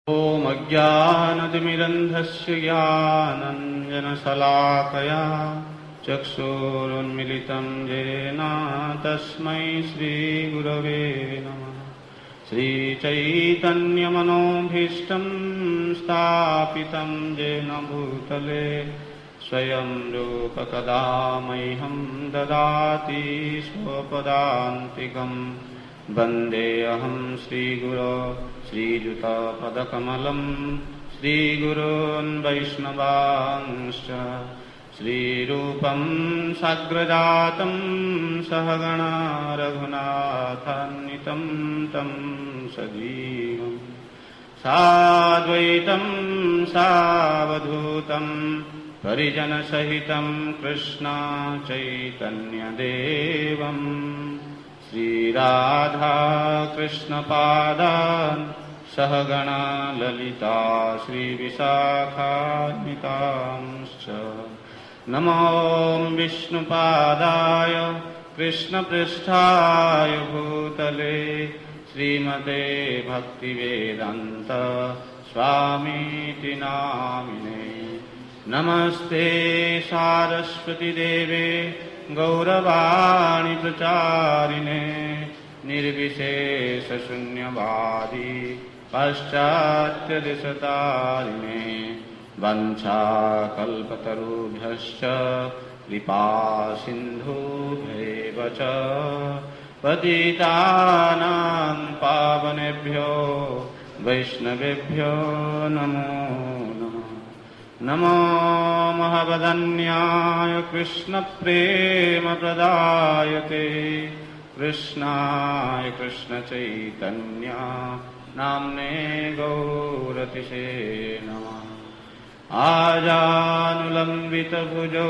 ॐ अज्ञानतिमिरन्धस्य ज्ञानाञ्जनशलाकया चक्षुरुन्मिलितं येन तस्मै श्रीगुरवे नमः। श्रीचैतन्यमनोभीष्टं स्थापितं येन भूतले स्वयं रूप कदा मह्यं ददाति स्वपदान्तिकम्। वन्देऽहं श्रीगुरो श्रीयुतपदकमलं श्रीगुरून् वैष्णवांश्च श्रीरूपं साग्रजातं सहगणा रघुनाथान्वितं तं सजीवं साद्वैतं सावधूतं परिजनसहितं कृष्ण चैतन्यदेवम् श्रीराधा कृष्णपादान् सहगणा ललिता श्रीविशाखान्वितांश्च। नमो विष्णुपादाय कृष्णपृष्ठाय भूतले श्रीमते भक्तिवेदान्त स्वामीति नामिने। नमस्ते सारस्वतीदेवे गौरवाणी प्रचारिणे निर्विशेषशून्यवादी पाश्चात्यदेशतारिणे। वंशाकल्पतरुभ्यश्च कृपा सिन्धुभ्यैव च पतितानां पावनेभ्यो वैष्णवेभ्यो नमो नमः। नमो महवदन्याय कृष्णप्रेमप्रदायते कृष्णाय कृष्णचैतन्य नाम्ने गौरतिसे नमः। आजानुलम्बितभुजौ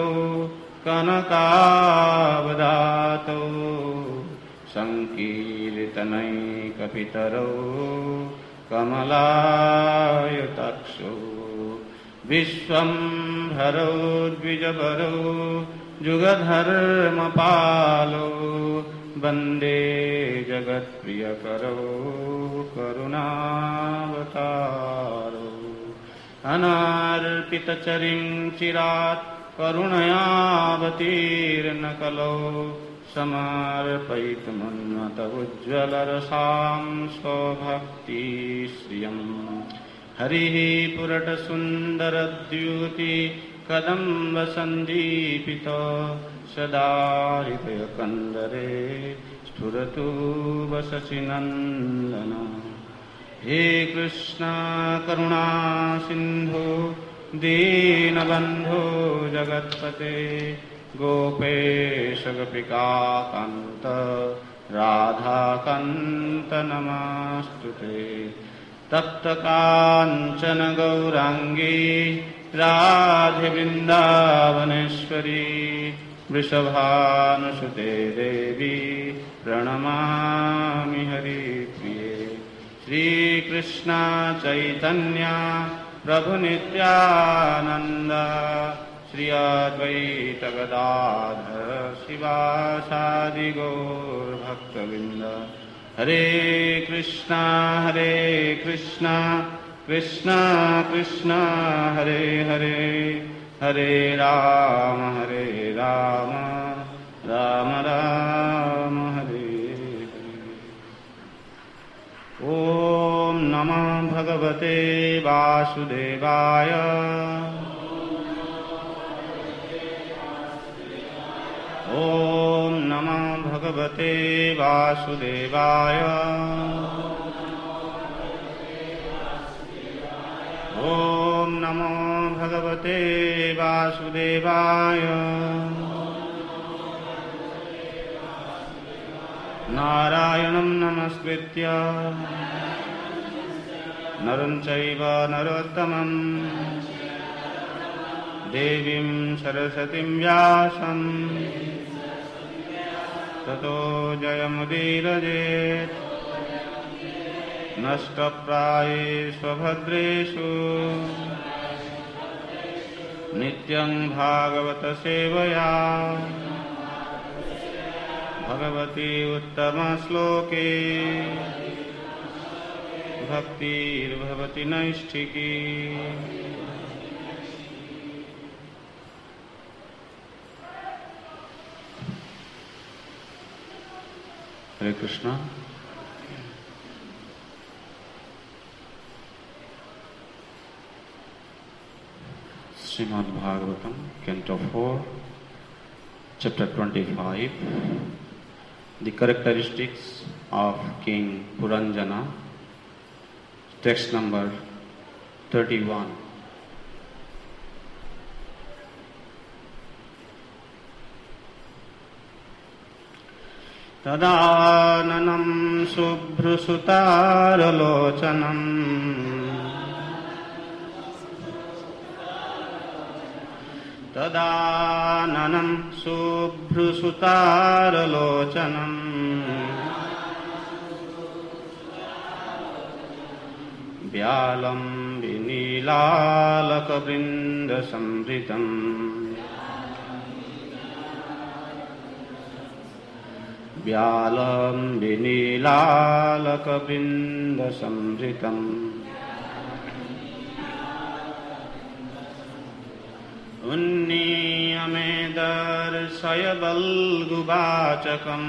कनकावदातौ सङ्कीर्तनैकपितरौ कमलायताक्षौ विश्वम्भरौ द्विजवरौ जुगधर्मपालौ वन्दे जगत्प्रियकरौ करुणावतारौ। अनार्पितचरिं चिरात् करुणयावतीर्णकलौ समर्पयितुमुन्मत उज्ज्वलरसां स्वभक्तिश्रियम्। हरिः पुरटसुन्दरद्यूति कदम्बसन्दीपितो सदा हृदयकन्दरे स्फुरतु वशशिनन्दन। हे कृष्ण करुणा सिन्धु दीनबन्धो जगत्पते गोपेश गोपिकान्त राधाकान्त नमस्तुते। तप्तकाञ्चन गौराङ्गी राधे वृन्दावनेश्वरी वृषभानुसुते देवी प्रणमामि हरिप्रिये। श्रीकृष्ण चैतन्य प्रभु नित्यानन्द श्री अद्वैत गदाधर शिवासादि गौरभक्तवृन्द। हरे कृष्णा कृष्णा कृष्णा हरे हरे हरे राम राम राम हरे हरे। ॐ नमः भगवते वासुदेवाय ॐ नमः भगवते वासुदेवाय ॐ नमो भगवते वासुदेवाय। नारायणं नमस्कृत्य नरं चैव नरोत्तमं देवीं सरस्वतीं व्यासं ततो जयमुदीरयेत्। नष्टप्रायेष्वभद्रेषु नित्यं भागवत सेवया भगवती उत्तमश्लोके भक्तिर्भवति नैष्ठिकी। हरे Krishna. Srimad Bhagavatam, Canto 4, Chapter 25, The Characteristics of King Puranjana, Text number 31. Tadananam subhrusutaralocanam Tadananam subhrusutaralocanam Vyalam vinilalakavrindasamritam Vyalam vinilalakavrindasamritam Unniyamedharsayabalgubachakam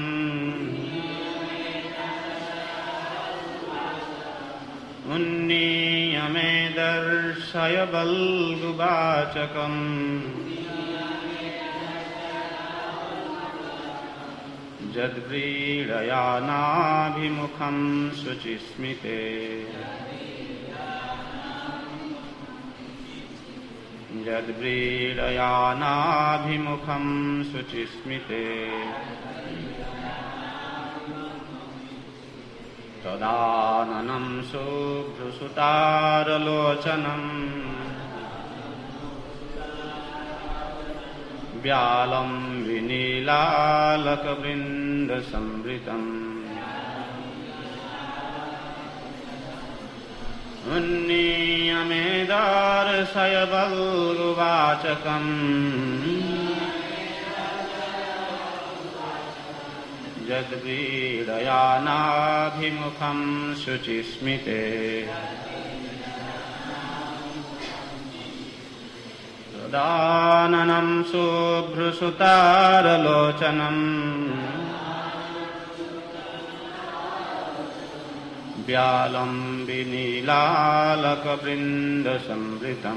Unniyamedharsayabalgubachakam Jadvridayanaabhimukham suchismite Jadvridayanaabhimukham suchismite Tadananam subhrusutaralocanam Vyalam vinilalakavrindasamritam Unniyamedharsayabalgubachakam Jadvridayanaabhimukham suchismite Tadananam subhrusutaralocanam Vyalam vinilalakavrindasamritam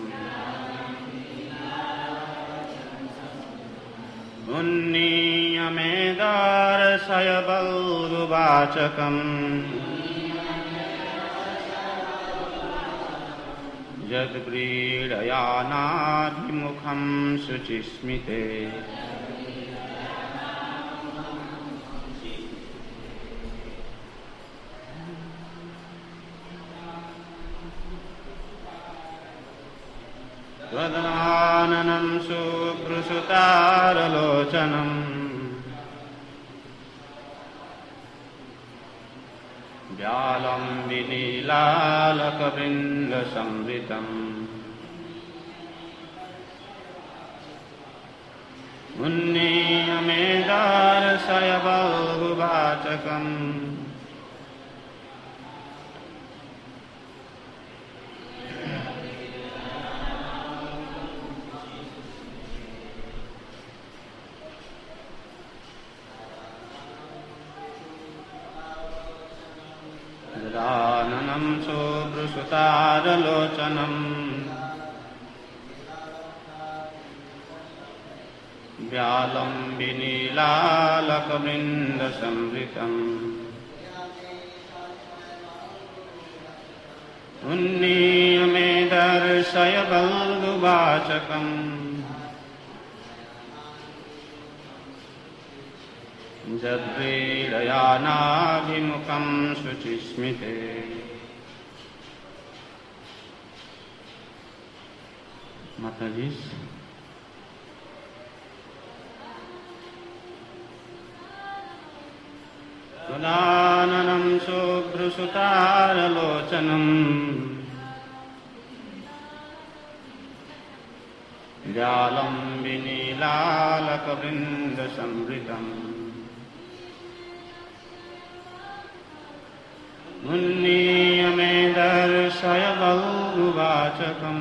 Unniyamedharsayabalgubachakam Jadvridayanaabhimukham suchismite Tadananam subhrusutaralocanam Vyalam vinilalakavrindasamritam Unniyamedharsayabalgubachakam Tadananam subhrusutaralocanam Vyalam vinilalakavrindasamritam Unniyamedharsayabalgubachakam Jadvridayanaabhimukham suchismite Mataji. Tadananam subhrusutaralocanam Vyalam vinilalakavrindasamritam Unniyame Darshaya Balguvachakam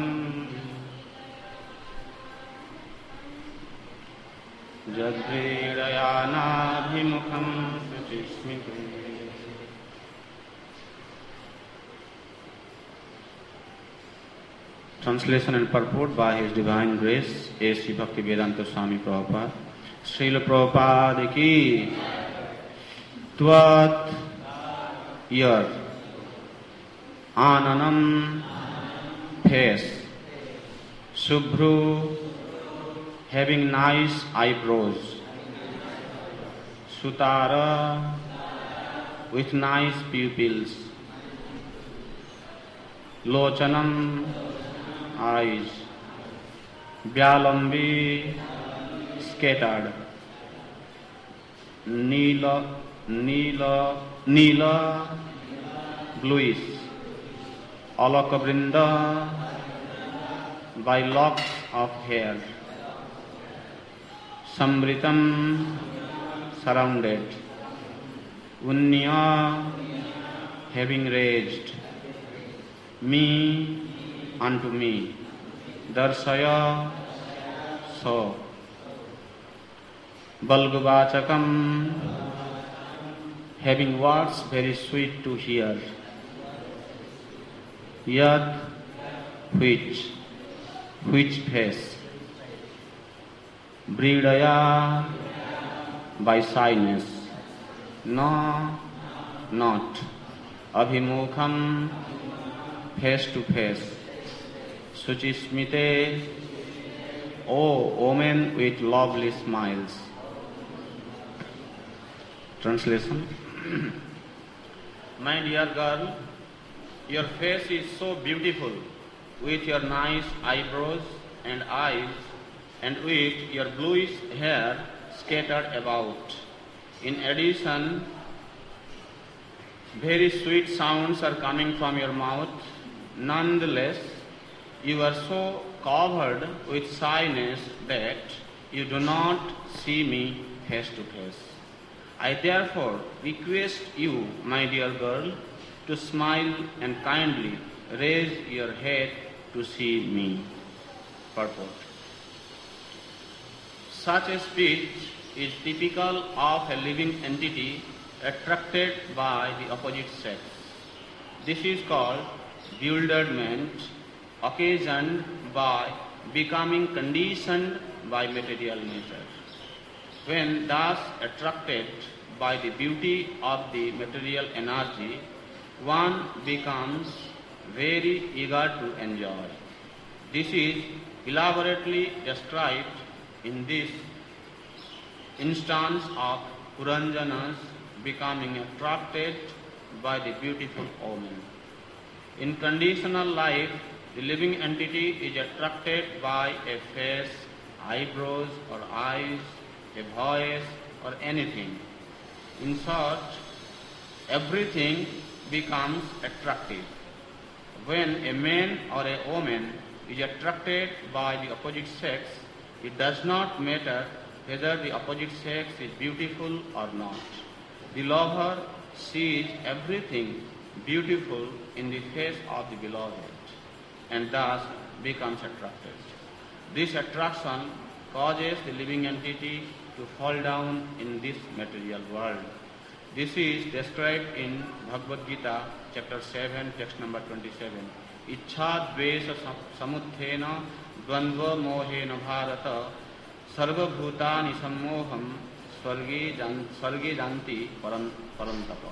Jadvedayanaabhimukham Suchismite. Translation and purport by His Divine Grace A.C. Bhaktivedanta Swami Prabhupada. Srila Prabhupada ki Tvat Yar Ananam face Subhru having nice eyebrows, Sutara with nice pupils, Lochanam eyes, Vyalambi scattered, Neela bluish, Alakavrinda by locks of hair, Samritam surrounded, Unya having raised, Me unto me, Darshaya so, Balguvachakam having words very sweet to hear, Yad which face, Bridaya by shyness, No not, Abhimukham face to face, Suchismite, O woman with lovely smiles. Translation. My dear girl, your face is so beautiful with your nice eyebrows and eyes and with your bluish hair scattered about. In addition, very sweet sounds are coming from your mouth. Nonetheless, you are so covered with shyness that you do not see me face to face. I therefore request you, my dear girl, to smile and kindly raise your head to see me. Purport. Such a speech is typical of a living entity attracted by the opposite sex. This is called bewilderment, occasioned by becoming conditioned by material nature. When thus attracted by the beauty of the material energy, one becomes very eager to enjoy. This is elaborately described in this instance of Puranjana's becoming attracted by the beautiful woman. In conditional life, the living entity is attracted by a face, eyebrows or eyes, a voice or anything. In short, everything becomes attractive. When a man or a woman is attracted by the opposite sex, it does not matter whether the opposite sex is beautiful or not. The lover sees everything beautiful in the face of the beloved and thus becomes attracted. This attraction causes the living entity to fall down in this material world. This is described in Bhagavad Gita, chapter 7, text number 27. Ichha dvesa samuthena dvandva mohena bharata sarva bhutani sammoham swarge janti parantapa.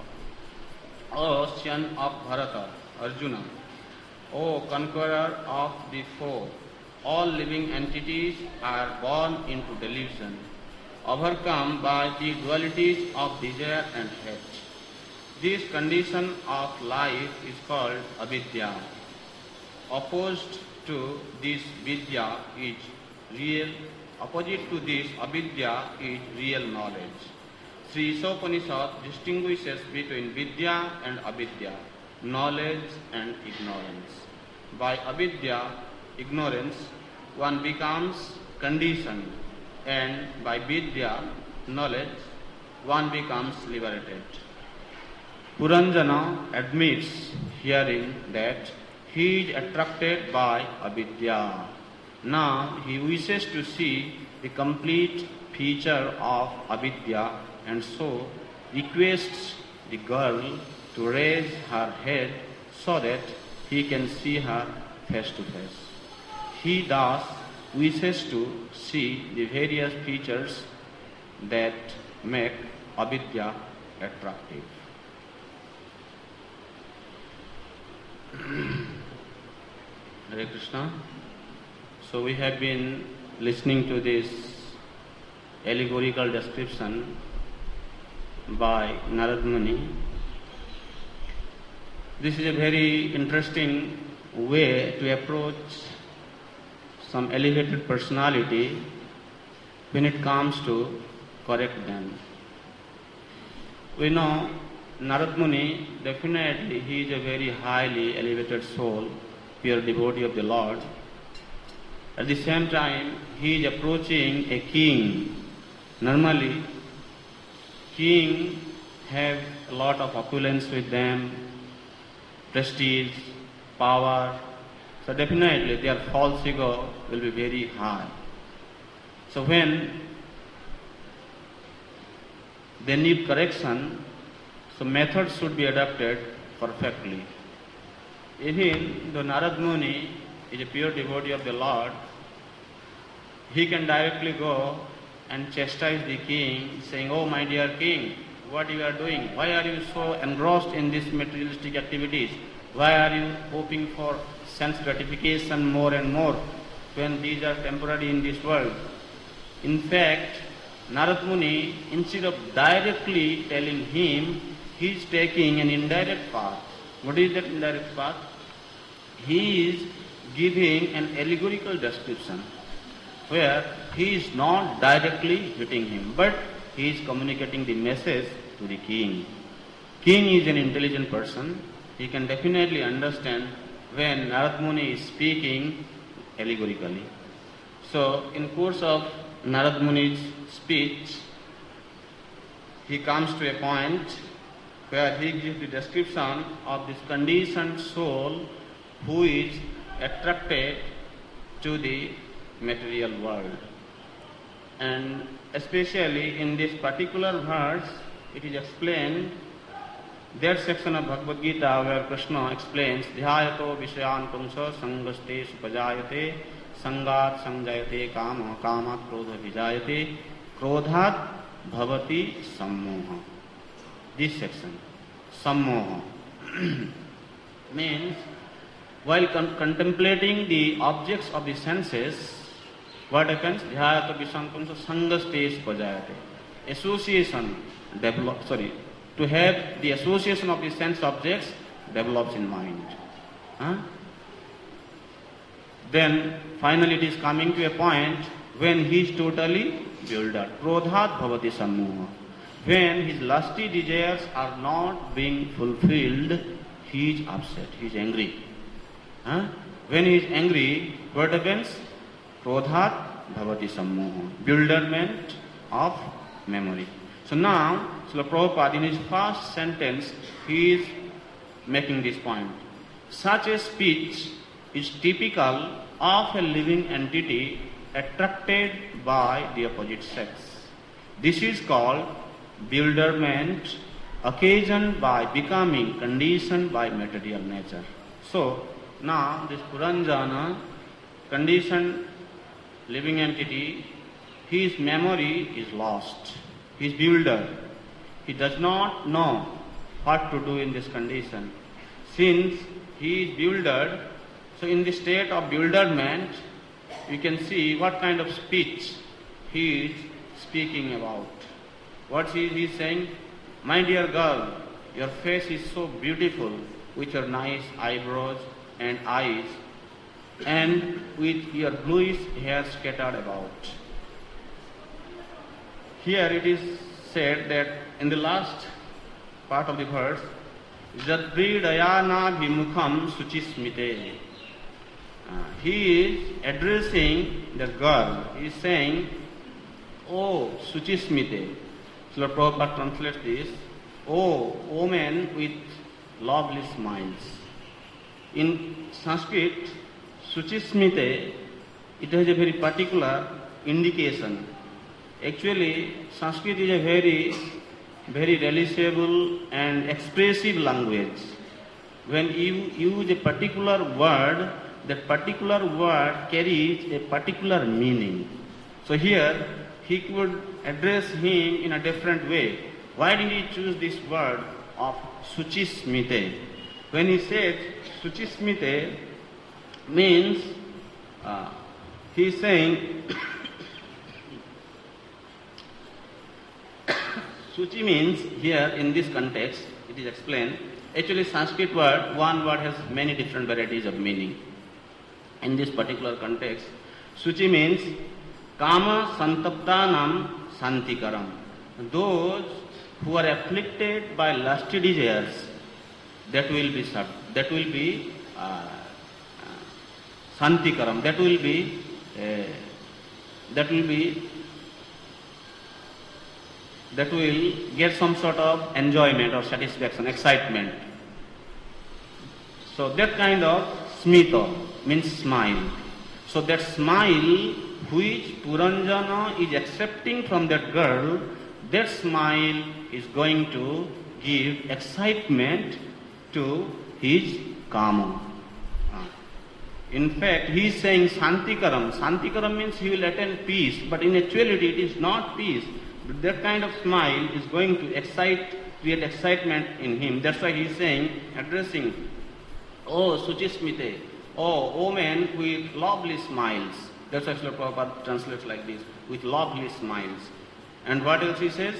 O son of Bharata, Arjuna, O conqueror of the foe, all living entities are born into delusion, overcome by the dualities of desire and hate. This condition of life is called avidya. Opposed to this vidya is real. Opposite to this avidya is real knowledge. Sri Isopanishad distinguishes between vidya and avidya, knowledge and ignorance. By avidya, ignorance, one becomes conditioned, and by vidya, knowledge, one becomes liberated. Puranjana admits herein that he is attracted by avidya. Now he wishes to see the complete feature of avidya and so requests the girl to raise her head so that he can see her face to face. He thus wishes to see the various features that make avidya attractive. Hare Krishna. So we have been listening to this allegorical description by Narad Muni. This is a very interesting way to approach some elevated personality when it comes to correct them. We know Narad Muni, definitely he is a very highly elevated soul, pure devotee of the Lord. At the same time, he is approaching a king. Normally, kings have a lot of opulence with them, prestige, power. So definitely their false ego will be very high. So when they need correction, so methods should be adapted perfectly. Even though Narad Muni is a pure devotee of the Lord, he can directly go and chastise the king, saying, "Oh my dear king, what you are doing? Why are you so engrossed in these materialistic activities? Why are you hoping for sense gratification more and more when these are temporary in this world?" In fact, Narad Muni, instead of directly telling him, he is taking an indirect path. What is that indirect path? He is giving an allegorical description where he is not directly hitting him, but he is communicating the message to the king. King is an intelligent person. He can definitely understand when Narad Muni is speaking allegorically. So, in course of Narad Muni's speech, he comes to a point where he gives the description of this conditioned soul who is attracted to the material world. And especially in this particular verse, it is explained, that section of Bhagavad Gita where Krishna explains, Dhyayato Vishayan Pumsa Sangaste Supajayate Sangat Sanjayate Kama Kama Krodha Vijayate Krodhat Bhavati Sammoha. This section, Sammoha, means while contemplating the objects of the senses, what happens? Dhyayata Vishampamsa Sangaste Supajayate. Association develops, to have the association of the sense objects develops in mind. Then finally it is coming to a point when he is totally bewildered. Krodhat bhavati sammoha. When his lusty desires are not being fulfilled, he is upset, he is angry. When he is angry, what happens? Krodhat bhavati sammoha. Bewilderment of memory. So now, Srila Prabhupada in his first sentence, he is making this point. Such a speech is typical of a living entity attracted by the opposite sex. This is called bewilderment occasioned by becoming conditioned by material nature. So, now this Puranjana, conditioned living entity, his memory is lost. He is bewildered. He does not know what to do in this condition. Since he is bewildered, so in the state of bewilderment, you can see what kind of speech he is speaking about. What he is saying? My dear girl, your face is so beautiful with your nice eyebrows and eyes and with your bluish hair scattered about. Here it is said that in the last part of the verse, Jadpridayana Vimukham Suchismite. He is addressing the girl. He is saying, "Oh, Suchismite." Srila Prabhupada translates this, "Oh, woman with lovely smiles." In Sanskrit, Suchismite, it has a very particular indication. Actually, Sanskrit is a very, very realizable and expressive language. When you use a particular word, that particular word carries a particular meaning. So here, he could address him in a different way. Why did he choose this word of Suchismite? When he said Suchismite means, he is saying, Suchi means here in this context, it is explained, actually Sanskrit word, one word has many different varieties of meaning. In this particular context, Suchi means Kama Santaptanam Santikaram. Those who are afflicted by lusty desires, that will be Santikaram, that will get some sort of enjoyment or satisfaction, excitement. So that kind of smita means smile. So that smile which Puranjana is accepting from that girl, that smile is going to give excitement to his kama. In fact, he is saying Santikaram. Santikaram means he will attain peace, but in actuality it is not peace. But that kind of smile is going to create excitement in him. That's why he is saying, addressing, Oh Suchismite, oh woman with lovely smiles. That's why Srila Prabhupada translates like this, with lovely smiles. And what else he says?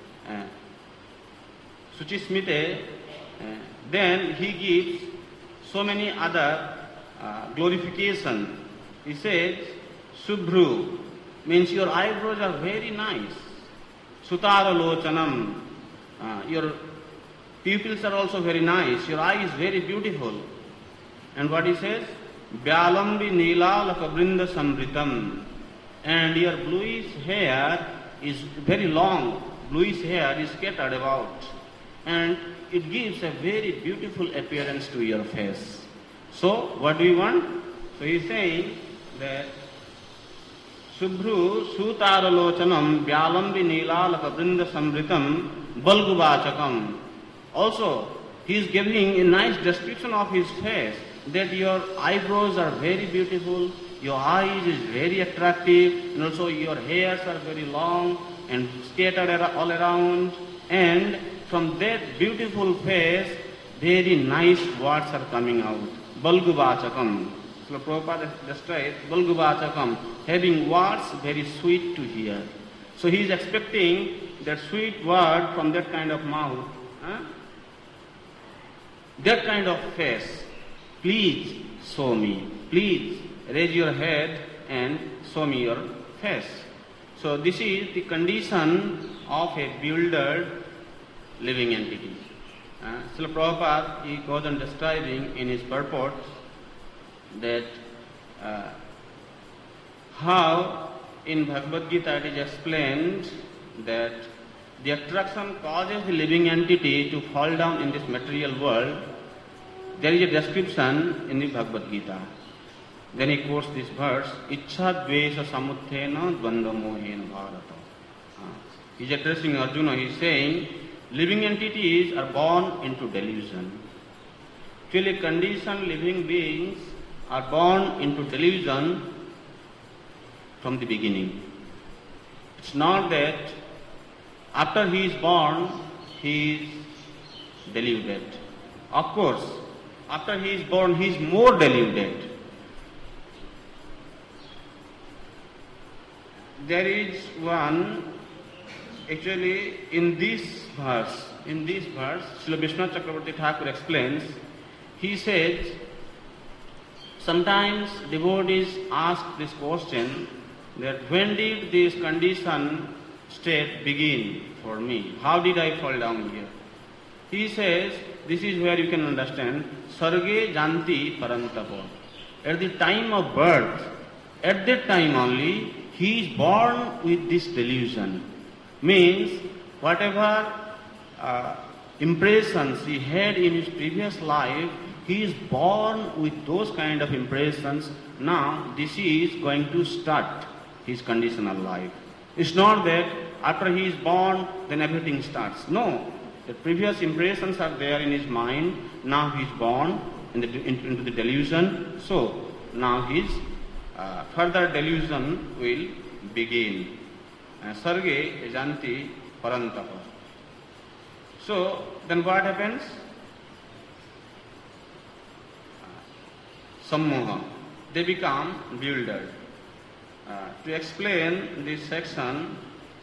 Suchismite, then he gives so many other glorification. He says, Subhru means your eyebrows are very nice. Sutaralochanam, your pupils are also very nice. Your eye is very beautiful. And what he says? Vyalambi Nila Lakabrinda Samritam. And your bluish hair is very long. Bluish hair is scattered about. And it gives a very beautiful appearance to your face. So, what do you want? So he is saying that Subhru Sutaralochanam Vyalambi Nilalaka Brinda Samritam Balgubachakam. Also, he is giving a nice description of his face, that your eyebrows are very beautiful, your eyes is very attractive, and also your hairs are very long and scattered all around, and from that beautiful face, very nice words are coming out. Balgubachakam. So Prabhupada describes Balgubachakam, having words very sweet to hear. So he is expecting that sweet word from that kind of mouth, that kind of face. Please show me. Please raise your head and show me your face. So this is the condition of a bewildered living entity. Srila Prabhupada, he goes on describing in his purport that how in Bhagavad Gita it is explained that the attraction causes the living entity to fall down in this material world. There is a description in the Bhagavad Gita. Then he quotes this verse, Ichha dvesha samuthena dvandva mohena bharata. He is addressing Arjuna, he is saying, living entities are born into delusion. Actually, conditioned living beings are born into delusion from the beginning. It's not that after he is born, he is deluded. Of course, after he is born, he is more deluded. There is one, actually in this verse, Srila Vishnu Chakravarti Thakur explains, he says, sometimes devotees ask this question, that when did this condition state begin for me? How did I fall down here? He says, this is where you can understand, Sarge Janti Parantapa. At the time of birth, at that time only, he is born with this delusion. Means, whatever impressions he had in his previous life, he is born with those kind of impressions. Now this is going to start his conditional life. It's not that after he is born, then everything starts. No, the previous impressions are there in his mind. Now he is born into the delusion. So now his further delusion will begin. Sarge janti parantapa. So then what happens? Sammoha. They become bewildered. To explain this section,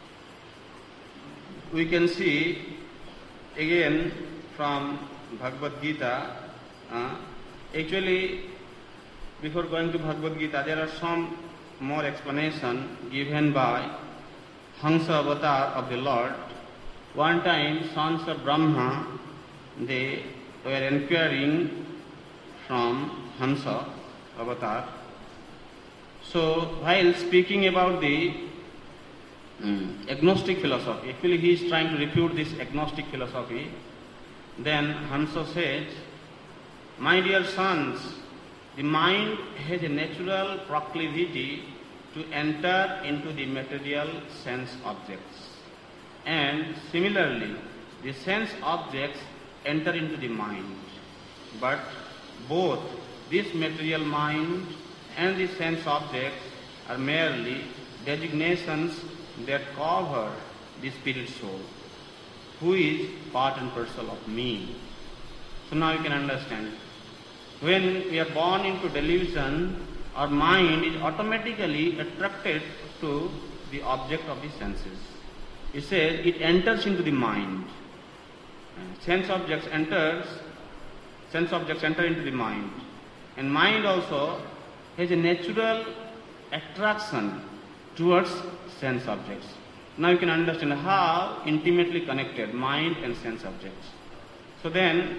we can see again from Bhagavad Gita. Actually, before going to Bhagavad Gita, there are some more explanation given by Hansa avatar of the Lord. One time, sons of Brahma, they were inquiring from Hansa avatar. So, while speaking about the agnostic philosophy, actually he is trying to refute this agnostic philosophy, then Hansa says, my dear sons, the mind has a natural proclivity to enter into the material sense objects. And similarly, the sense objects enter into the mind. But both this material mind and the sense objects are merely designations that cover the spirit soul, who is part and parcel of me. So now you can understand. When we are born into delusion, our mind is automatically attracted to the object of the senses. It says it enters into the mind. Sense objects enter into the mind. And mind also has a natural attraction towards sense objects. Now you can understand how intimately connected mind and sense objects. So then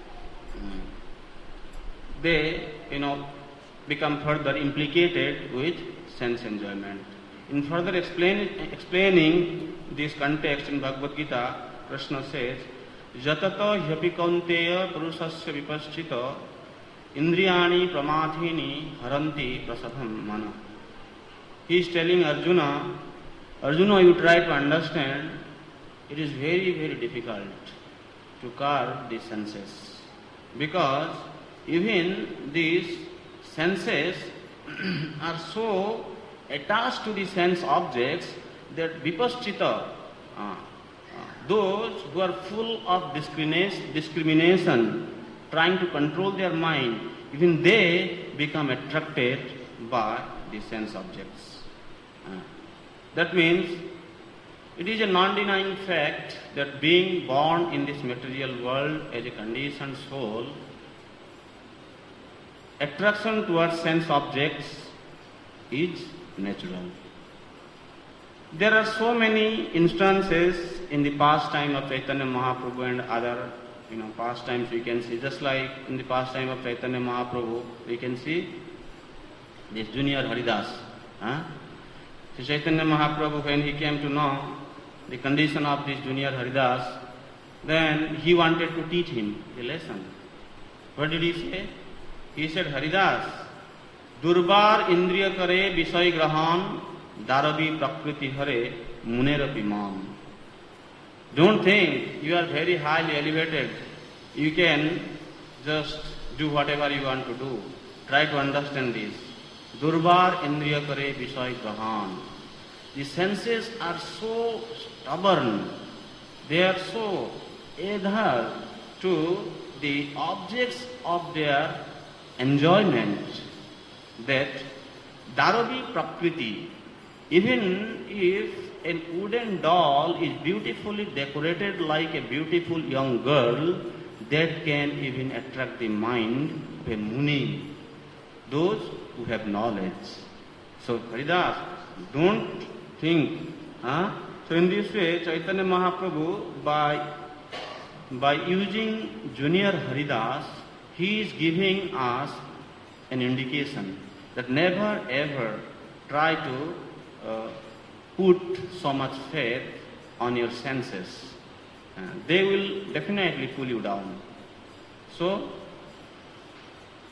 they, become further implicated with sense enjoyment. In further explaining this context in Bhagavad Gita, Krishna says, Jatata hyapi kaunteya purusasya vipaschita indriyani pramadhini haranti prasadham mana. He is telling Arjuna, you try to understand, it is very, very difficult to curb the senses. Because even these senses are so attached to the sense objects that vipaschita, those who are full of discrimination, trying to control their mind, even they become attracted by the sense objects. That means it is a non-denying fact that being born in this material world as a conditioned soul, attraction towards sense objects is natural. There are so many instances in the pastime of Chaitanya Mahaprabhu and other pastimes we can see. Just like in the pastime of Chaitanya Mahaprabhu, we can see this junior Haridas. So Chaitanya Mahaprabhu, when he came to know the condition of this junior Haridas, then he wanted to teach him a lesson. What did he say? He said, Haridas, Durbar Indriya Kare Visay Grahan Darabi Prakriti Hare Munerapi Mam. Don't think you are very highly elevated. You can just do whatever you want to do. Try to understand this. Durbar Indriya Kare Visay Grahan. The senses are so stubborn. They are so adhered to the objects of their enjoyment that Darabi Prakriti, even if a wooden doll is beautifully decorated like a beautiful young girl, that can even attract the mind of a Muni, those who have knowledge. So Haridas, don't think. So in this way, Chaitanya Mahaprabhu, by using junior Haridas, he is giving us an indication that never ever try to put so much faith on your senses. They will definitely pull you down. So,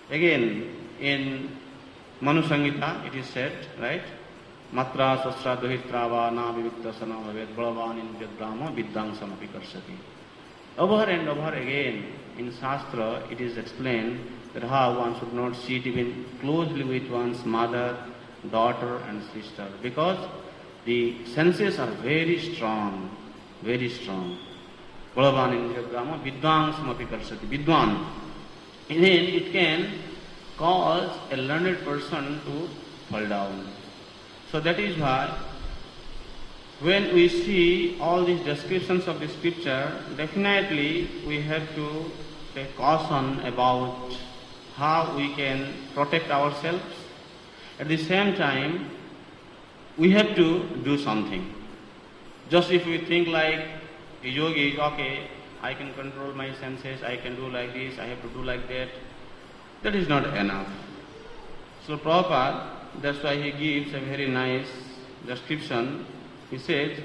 Again, in Manu Samhita it is said, right? Matra sasra dohitrava na vivikta sana bhavet balavan in vyadbrahma viddang samapi karsati. Over and over again in Shastra it is explained that how one should not sit even closely with one's mother, daughter and sister, because the senses are very strong, very strong. Balavan in vyadbrahma viddang samapi karsati. Vidwan. And then it can cause a learned person to fall down. So that is why when we see all these descriptions of the scripture, definitely we have to take caution about how we can protect ourselves. At the same time, we have to do something. Just if we think like a yogi is okay, I can control my senses, I can do like this, I have to do like that is not enough. So Prabhupada, that's why he gives a very nice description. He says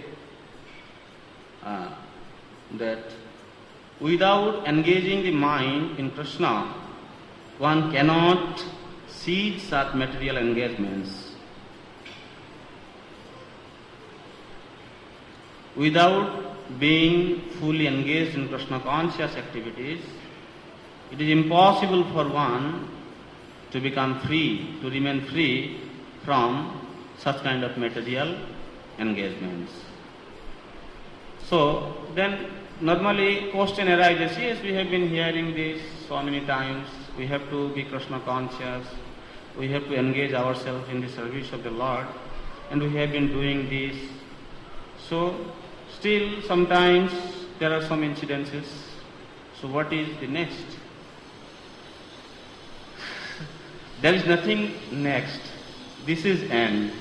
that without engaging the mind in Krishna, one cannot cease such material engagements. Without being fully engaged in Krishna conscious activities, it is impossible for one to become free, to remain free from such kind of material engagements. So then normally question arises, yes, we have been hearing this so many times, we have to be Krishna conscious, we have to engage ourselves in the service of the Lord, and we have been doing this. So still sometimes there are some incidences. So what is the next? There is nothing next. This is end.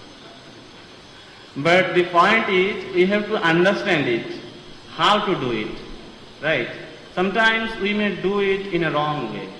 But the point is, we have to understand it, how to do it, right? Sometimes we may do it in a wrong way.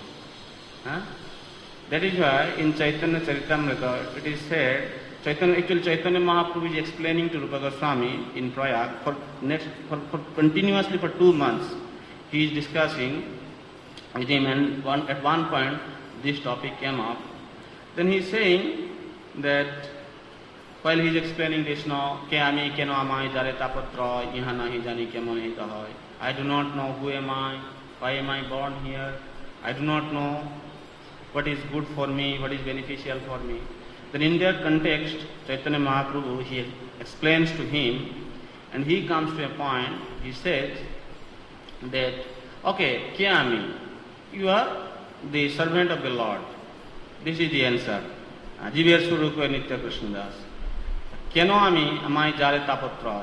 That is why in Chaitanya Charitamrita it is said, Chaitanya Mahaprabhu is explaining to Rupa Goswami in Prayag for continuously for 2 months. He is discussing with him, and at one point this topic came up. Then he is saying that while he is explaining this now, Keami keno amai jare tapatra iha nahi jani kemo nahi kahoy. I do not know who am I, why am I born here, I do not know what is good for me, what is beneficial for me. Then in their context, Chaitanya Mahaprabhu, he explains to him, and he comes to a point, he says that, okay, Keami, you are the servant of the Lord. This is the answer. Jiver Surupa Nitya Krishna Das. Keno ami amai jare tapotroy.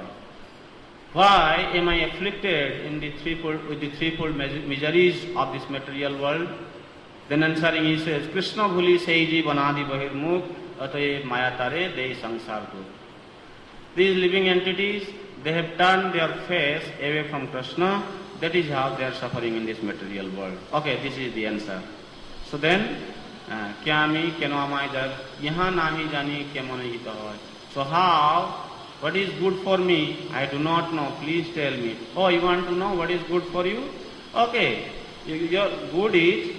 Why am I afflicted in with the threefold miseries of this material world? Then answering he says, Krishna bhuli seiji banadi bahirmukh ataye mayatare dei sangsarku. These living entities, they have turned their face away from Krishna. That is how they are suffering in this material world. Okay, this is the answer. So then, Kyami keno amai jare yaha nahi jani kemo nahi kahoy. So how, what is good for me? I do not know. Please tell me. Oh, you want to know what is good for you? Okay, your good is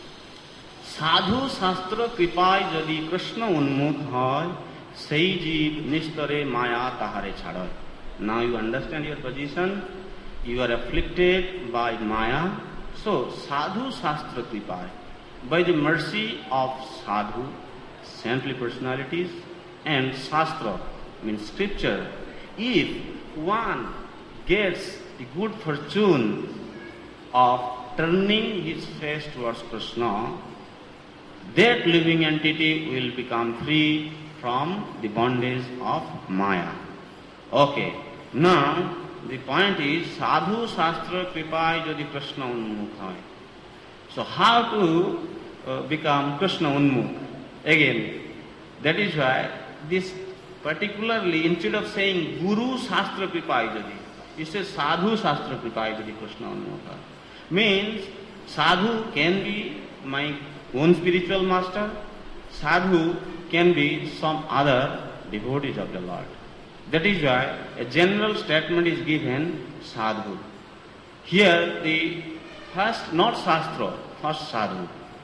Sadhu Shastra Kripay Jadi Krishna Unmukh Hoy Sei Jeev Nishtare Maya Tahare Chhadoy. Now you understand your position. You are afflicted by Maya. So Sadhu Shastra Kripay, by the mercy of Sadhu, saintly personalities, and Shastra, means scripture, if one gets the good fortune of turning his face towards Krishna, that living entity will become free from the bondage of Maya. Okay, now the point is, Sadhu Shastra Kripay Jadi Krishna Unmukh Hoy. So how to become Krishna Unmukh? Again, that is why this particularly, instead of saying Guru Shastra Kripay Jadi, it says Sadhu Shastra Kripay Jadi Krishna Unmukh Hoy. Means Sadhu can be my own spiritual master, Sadhu can be some other devotees of the Lord. That is why a general statement is given, Sadhu. Here the first, not Shastra, first Sadhu.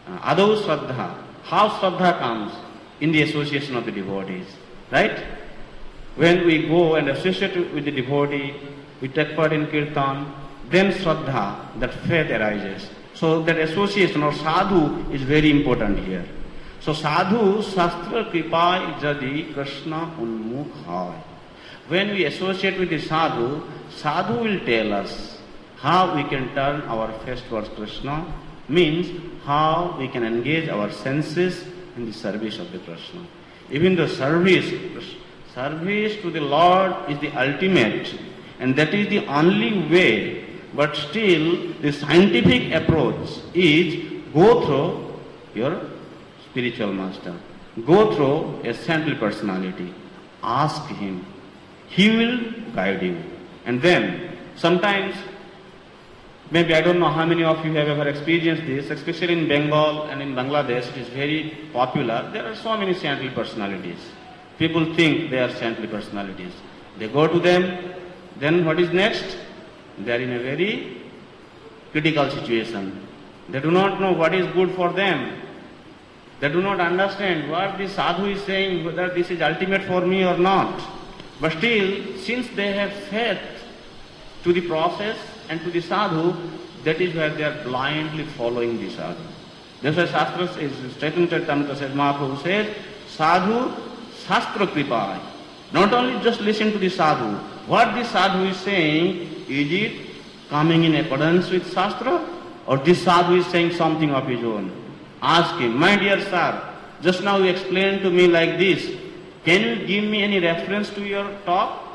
Adau Shraddha. How Shraddha comes? In the association of the devotees. Right? When we go and associate with the devotee, we take part in kirtan, then Shraddha, that faith arises. So that association or sadhu is very important here. So sadhu shastra kripa jadi Krishna unmukh hai. When we associate with the sadhu, sadhu will tell us how we can turn our face towards Krishna, means how we can engage our senses in the service of the Krishna. Even the service to the Lord is the ultimate, and that is the only way, but still the scientific approach is go through your spiritual master, go through a saintly personality, ask him, he will guide you. And then sometimes, maybe I don't know how many of you have ever experienced this, especially in Bengal and in Bangladesh, it is very popular. There are so many saintly personalities. People think they are saintly personalities. They go to them, then what is next? They are in a very critical situation. They do not know what is good for them. They do not understand what the sadhu is saying, whether this is ultimate for me or not. But still, since they have faith to the process and to the sadhu, that is where they are blindly following the sadhu. That's why Shastra says, Chaitanya Charitamrita says, Mahaprabhu says, sadhu shastra kripa. Not only just listen to the sadhu. What the sadhu is saying, is it coming in accordance with Shastra? Or this sadhu is saying something of his own? Ask him, my dear sir, just now you explained to me like this. Can you give me any reference to your talk?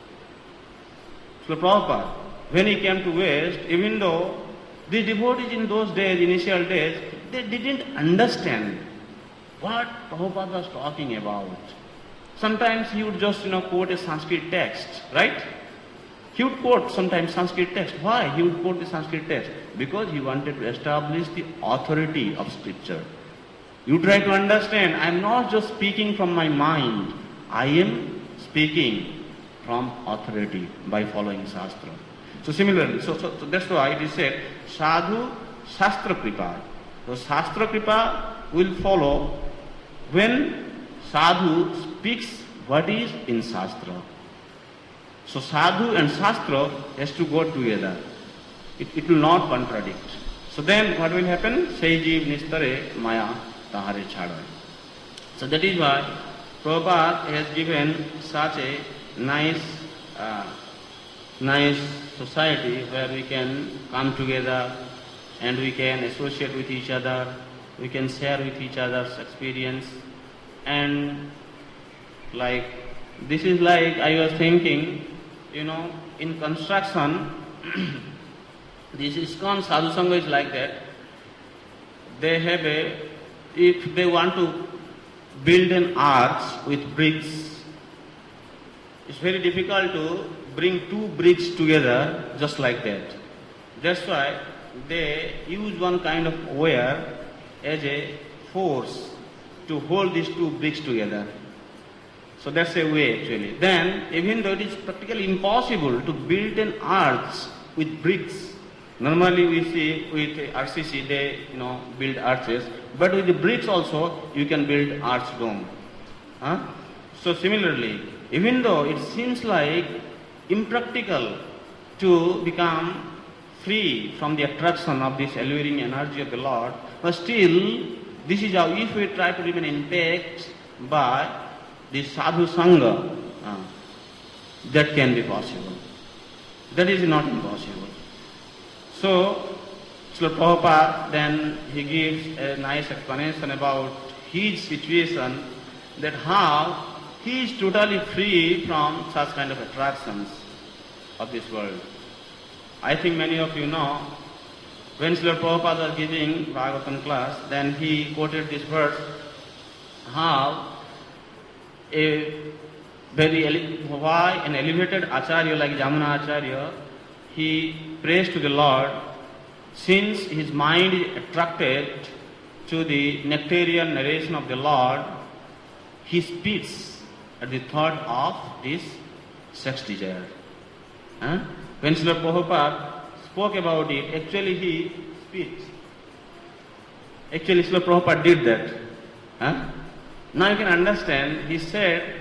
So Prabhupada, when he came to West, even though the devotees in those days, initial days, they didn't understand what Prabhupada was talking about. Sometimes he would just, quote a Sanskrit text, right? He would quote sometimes Sanskrit text. Why he would quote the Sanskrit text? Because he wanted to establish the authority of scripture. You try to understand, I am not just speaking from my mind. I am speaking from authority by following Shastra. So similarly, so that's why it is said, sadhu shastra kripa. So shastra kripa will follow when sadhu speaks what is in Shastra. So sadhu and Shastra has to go together. It will not contradict. So then what will happen? Seiji nistare maya tahare chhada. So that is why Prabhupada has given such a nice society where we can come together and we can associate with each other, we can share with each other's experience. And like, this is like, I was thinking, in construction, this ISKCON Sadhu Sangha is like that. They have if they want to build an arch with bricks, it's very difficult to bring two bricks together just like that. That's why they use one kind of wire as a force to hold these two bricks together. So that's a way actually. Then, even though it is practically impossible to build an arch with bricks, normally we see with RCC they build arches, but with the bricks also you can build arch dome. So similarly, even though it seems like impractical to become free from the attraction of this alluring energy of the Lord, but still this is how, if we try to remain intact by the sadhu sangha, that can be possible. That is not impossible. So, Srila Prabhupada then he gives a nice explanation about his situation, that how he is totally free from such kind of attractions of this world. I think many of you know, when Srila Prabhupada was giving Bhagavatam class, then he quoted this verse, how why an elevated Acharya like Jamuna Acharya, he prays to the Lord, since his mind is attracted to the nectarian narration of the Lord, he speaks at the thought of this sex desire. When Srila Prabhupada spoke about it, actually he speaks. Actually, Srila Prabhupada did that. Huh? Now you can understand, he said,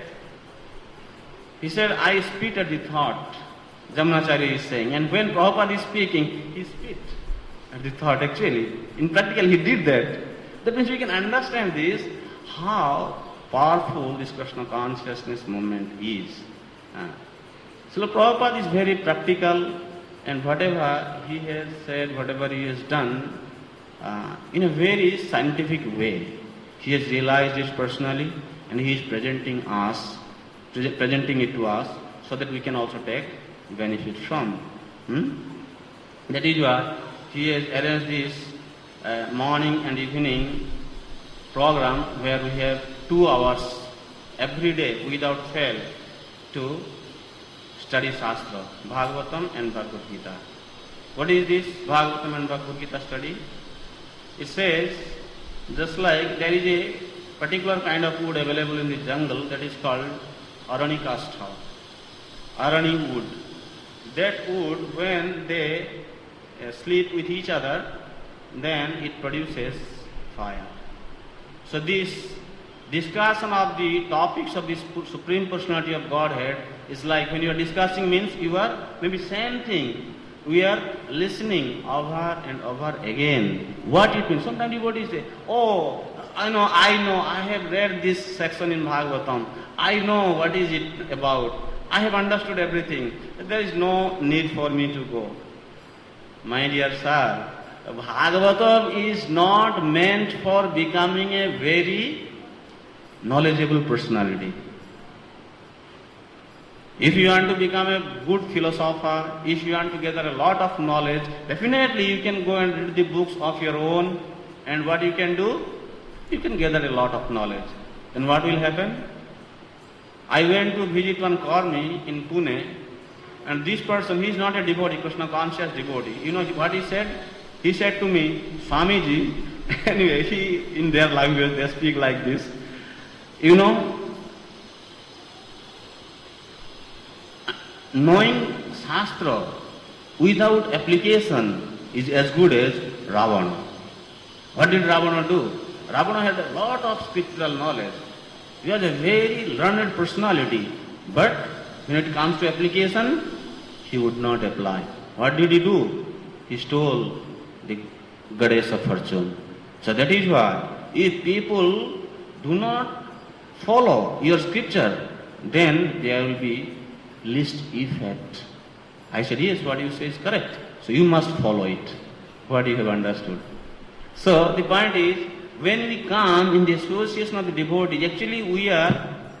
I spit at the thought, Jamunacharya is saying. And when Prabhupada is speaking, he spit at the thought actually. In practical, he did that. That means we can understand this, how powerful this Krishna consciousness movement is. So Prabhupada is very practical, and whatever he has said, whatever he has done, in a very scientific way. He has realized it personally, and he is presenting it to us, so that we can also take benefit from. That is why he has arranged this morning and evening program where we have 2 hours every day without fail to study Shastra, Bhagavatam and Bhagavad Gita. What is this Bhagavatam and Bhagavad Gita study? It says, just like there is a particular kind of wood available in the jungle that is called Aranikastha, Arani wood. That wood, when they sleep with each other, then it produces fire. So this discussion of the topics of this Supreme Personality of Godhead is like when you are discussing means you are maybe same thing. We are listening over and over again. What it means. Sometimes devotees say, oh, I know, I have read this section in Bhagavatam. I know what is it about. I have understood everything. There is no need for me to go. My dear sir, Bhagavatam is not meant for becoming a very knowledgeable personality. If you want to become a good philosopher, if you want to gather a lot of knowledge, definitely you can go and read the books of your own, and what you can do? You can gather a lot of knowledge. Then what will happen? I went to visit one Karmi in Pune, and this person, he is not a devotee, Krishna conscious devotee. You know what he said? He said to me, Swamiji, anyway, in their language they speak like this, you know, knowing Shastra without application is as good as Ravana. What did Ravana do? Ravana had a lot of scriptural knowledge. He was a very learned personality. But when it comes to application, he would not apply. What did he do? He stole the goddess of fortune. So that is why, if people do not follow your scripture, then there will be least effect. I said, yes, what you say is correct. So you must follow it, what you have understood. So the point is, when we come in the association of the devotees, actually we are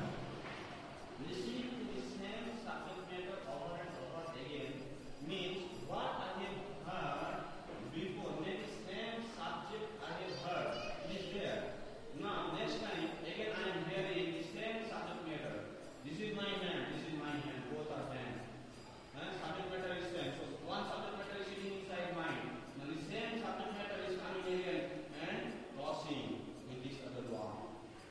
listening to the same subject matter over and over again. Means what I have heard before, maybe same subject I have heard, it is there. Now next time, again I am hearing the same subject matter. This is my hand, both are hands. Subject matter is same. So one subject matter is sitting inside mind. Now the same subject matter is coming again and crossing with this other one.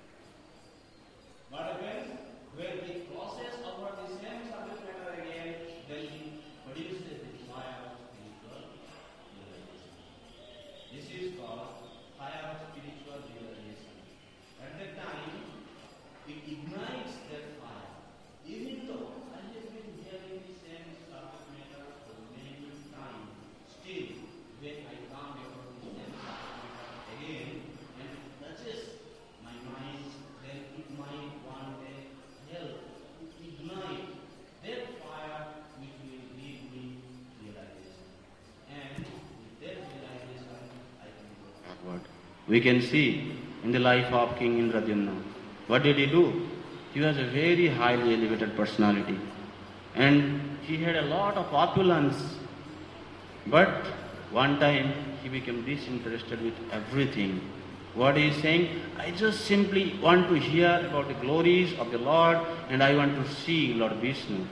What happens? When it crosses over the same subject matter again, then it produces the fire of spiritual realization. This is called fire of spiritual realization. At that time, it ignites that fire. Even though I have been hearing the same subject matter for many times, still, when I come across the same subject matter again, and it touches my mind, then it might one day help to ignite that fire which will give me realization. And with that realization, I can go forward. We can see in the life of King Indradyumna. What did he do? He was a very highly elevated personality, and he had a lot of opulence. But one time he became disinterested with everything. What he is saying, I just simply want to hear about the glories of the Lord, and I want to see Lord Vishnu.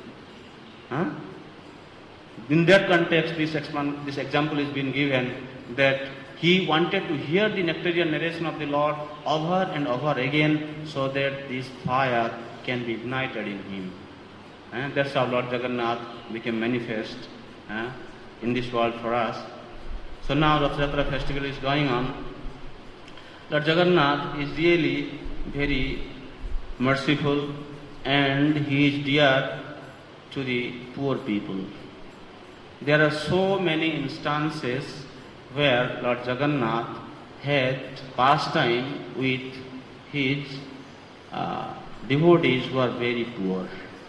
In that context, this example is being given, that he wanted to hear the nectarian narration of the Lord over and over again, so that this fire can be ignited in him. And that's how Lord Jagannath became manifest in this world for us. So now Rath Yatra festival is going on. Lord Jagannath is really very merciful and he is dear to the poor people. There are so many instances where Lord Jagannath had pastime with his devotees who are very poor.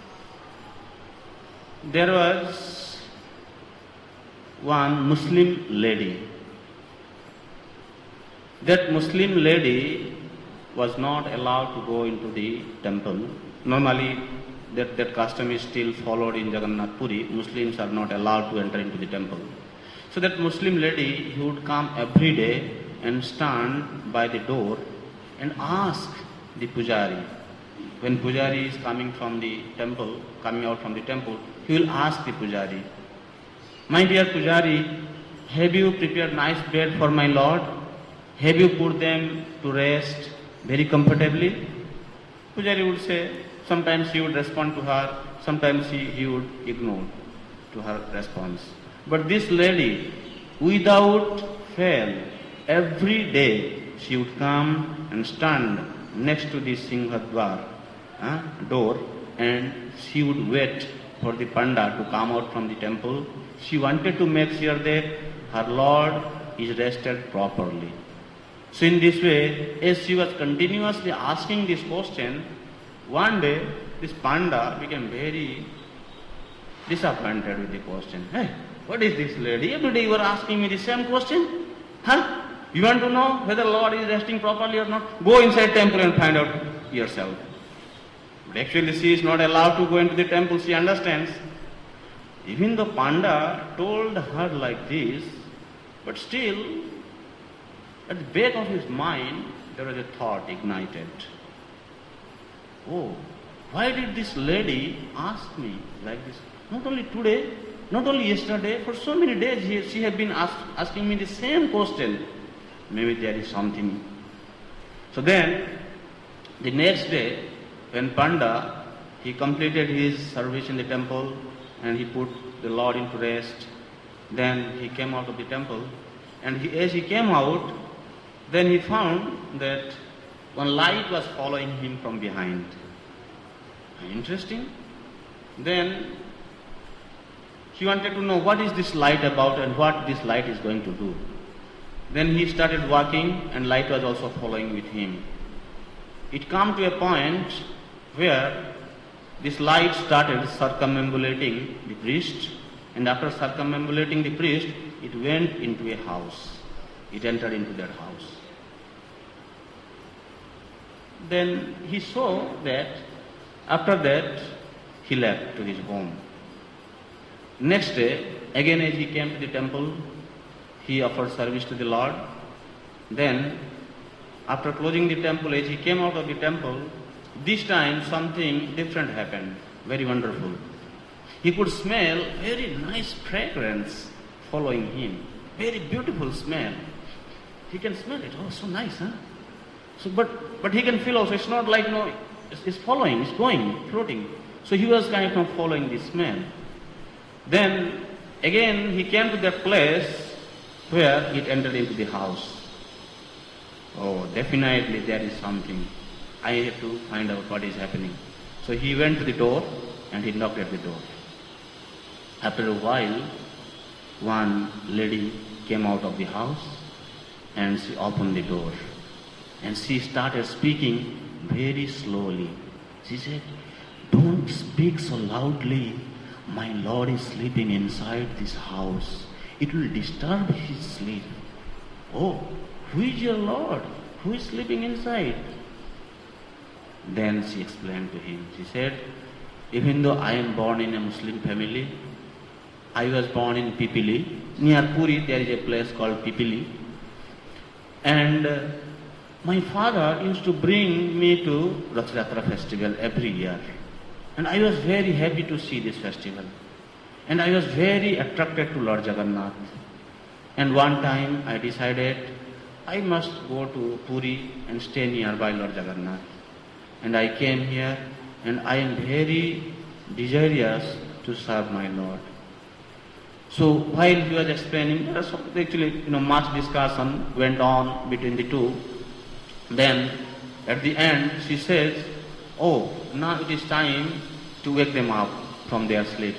There was one Muslim lady. That Muslim lady was not allowed to go into the temple. Normally, that custom is still followed in Jagannath Puri. Muslims are not allowed to enter into the temple. So that Muslim lady, he would come every day and stand by the door and ask the pujari. When pujari is coming out from the temple, he will ask the pujari, "My dear pujari, have you prepared nice bed for my Lord? Have you put them to rest very comfortably?" Pujari would say, sometimes he would respond to her, sometimes he would ignore to her response. But this lady, without fail, every day she would come and stand next to the Singhadwar door, and she would wait for the panda to come out from the temple. She wanted to make sure that her Lord is rested properly. So in this way, as she was continuously asking this question, one day this panda became very disappointed with the question. "Hey, what is this lady? Every day you are asking me the same question? Huh? You want to know whether Lord is resting properly or not? Go inside temple and find out yourself." But actually she is not allowed to go into the temple, she understands. Even though panda told her like this, but still, at the back of his mind, there was a thought ignited. Oh, why did this lady ask me like this? Not only today, not only yesterday, for so many days she has been asking me the same question. Maybe there is something. So then, the next day, when Panda, he completed his service in the temple and he put the Lord into rest, then he came out of the temple, and as he came out, then he found that one light was following him from behind. Interesting. Then he wanted to know what is this light about and what this light is going to do. Then he started walking and light was also following with him. It came to a point where this light started circumambulating the priest, and after circumambulating the priest, it went into a house. It entered into that house. Then he saw that after that he left to his home. Next day, again as he came to the temple, he offered service to the Lord. Then, after closing the temple, as he came out of the temple, this time something different happened, very wonderful. He could smell very nice fragrance following him, very beautiful smell. He can smell it, oh so nice, huh? So, but he can feel also, it's not like, no, it's following, it's going, floating. So he was kind of following the smell. Then, again he came to that place where it entered into the house. Oh, definitely there is something. I have to find out what is happening. So he went to the door and he knocked at the door. After a while, one lady came out of the house and she opened the door. And she started speaking very slowly. She said, "Don't speak so loudly. My Lord is sleeping inside this house. It will disturb his sleep." "Oh, who is your Lord? Who is sleeping inside?" Then she explained to him. She said, "Even though I am born in a Muslim family, I was born in Pipili. Near Puri there is a place called Pipili. And my father used to bring me to Rath Yatra festival every year. And I was very happy to see this festival. And I was very attracted to Lord Jagannath. And one time I decided I must go to Puri and stay nearby Lord Jagannath. And I came here and I am very desirous to serve my Lord." So while he was explaining, there was actually much discussion went on between the two. Then at the end she says, "Oh, now it is time to wake them up from their sleep."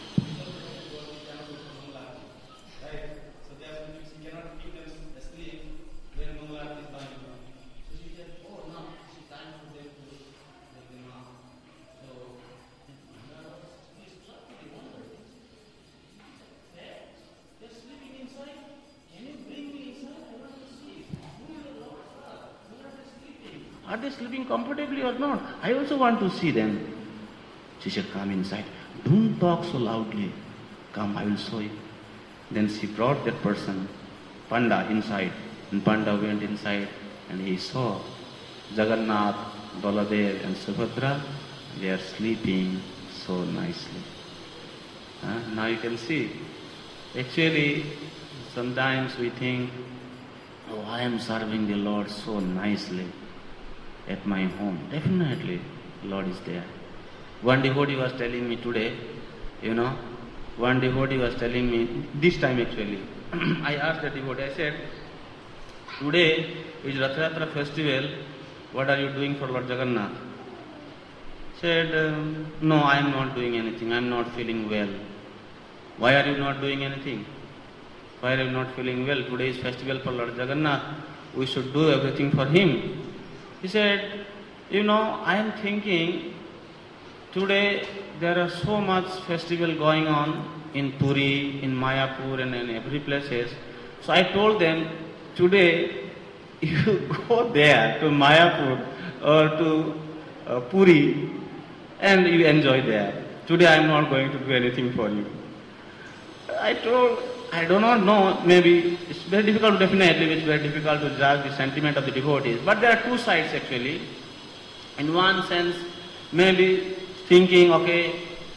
Are they sleeping comfortably or not? I also want to see them. She said, "Come inside. Don't talk so loudly. Come, I will show you." Then she brought that person, Panda, inside. And Panda went inside and he saw Jagannath, Baladev and Subhadra. They are sleeping so nicely. Now you can see. Actually, sometimes we think, "Oh, I am serving the Lord so nicely at my home." Definitely, Lord is there. One devotee was telling me today, one devotee was telling me, this time actually, I asked the devotee, I said, "Today is Rath Yatra festival, what are you doing for Lord Jagannath?" Said, "No, I am not doing anything, I am not feeling well." "Why are you not doing anything? Why are you not feeling well? Today is festival for Lord Jagannath, we should do everything for him." He said, "I am thinking, today there are so much festival going on in Puri, in Mayapur and in every places. So I told them, today you go there to Mayapur or to Puri and you enjoy there. Today I am not going to do anything for you." I do not know, maybe it's very difficult, definitely it's very difficult to judge the sentiment of the devotees. But there are two sides actually. In one sense, maybe thinking, okay,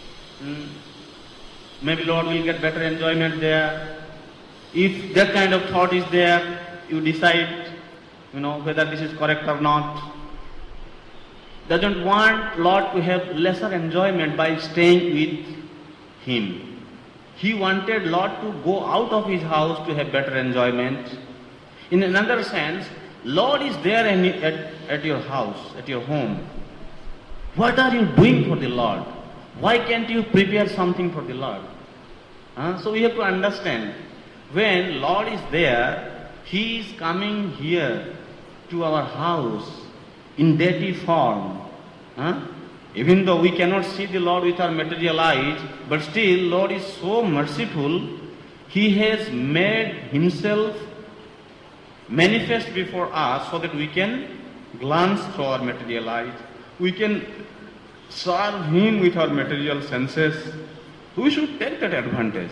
maybe Lord will get better enjoyment there. If that kind of thought is there, you decide, whether this is correct or not. Doesn't want Lord to have lesser enjoyment by staying with him. He wanted Lord to go out of his house to have better enjoyment. In another sense, Lord is there at your house, at your home. What are you doing for the Lord? Why can't you prepare something for the Lord? So we have to understand, when Lord is there, He is coming here to our house in deity form. Even though we cannot see the Lord with our material eyes, but still Lord is so merciful, He has made Himself manifest before us so that we can glance through our material eyes. We can serve Him with our material senses. We should take that advantage.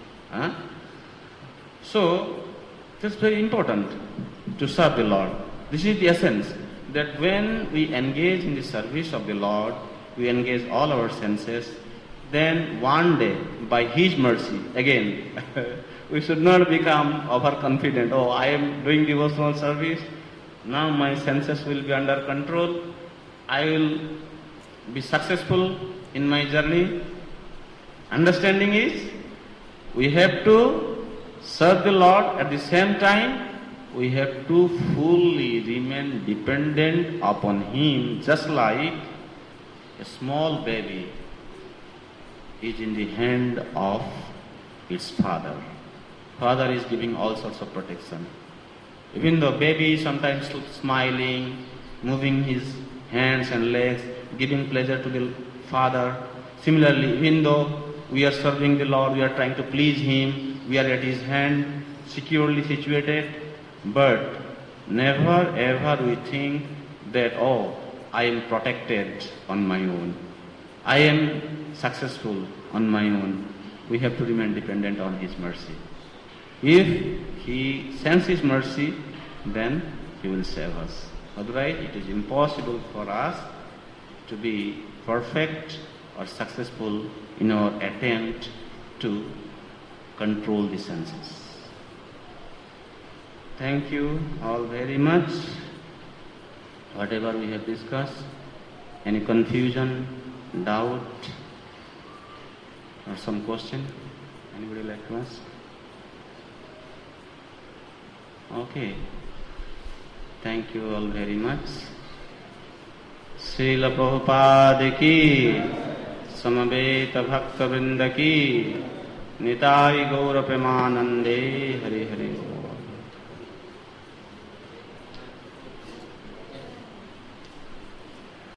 So, that's very important to serve the Lord. This is the essence, that when we engage in the service of the Lord, we engage all our senses, then one day, by His mercy, again, we should not become overconfident. "Oh, I am doing devotional service, now my senses will be under control, I will be successful in my journey." Understanding is, we have to serve the Lord, at the same time, we have to fully remain dependent upon Him, just like a small baby is in the hand of its father. Father is giving all sorts of protection. Even though baby is sometimes smiling, moving his hands and legs, giving pleasure to the father. Similarly, even though we are serving the Lord, we are trying to please Him, we are at His hand, securely situated, but never ever we think that, "Oh, I am protected on my own, I am successful on my own." We have to remain dependent on His mercy. If He sends His mercy, then He will save us. Otherwise, it is impossible for us to be perfect or successful in our attempt to control the senses. Thank you all very much. Whatever we have discussed, any confusion, doubt, or some question? Anybody like to ask? Okay. Thank you all very much. Srila Prabhupada ki, Samaveta Bhakta Vrinda ki, Nitai Gaura Premanande, Hare Hare.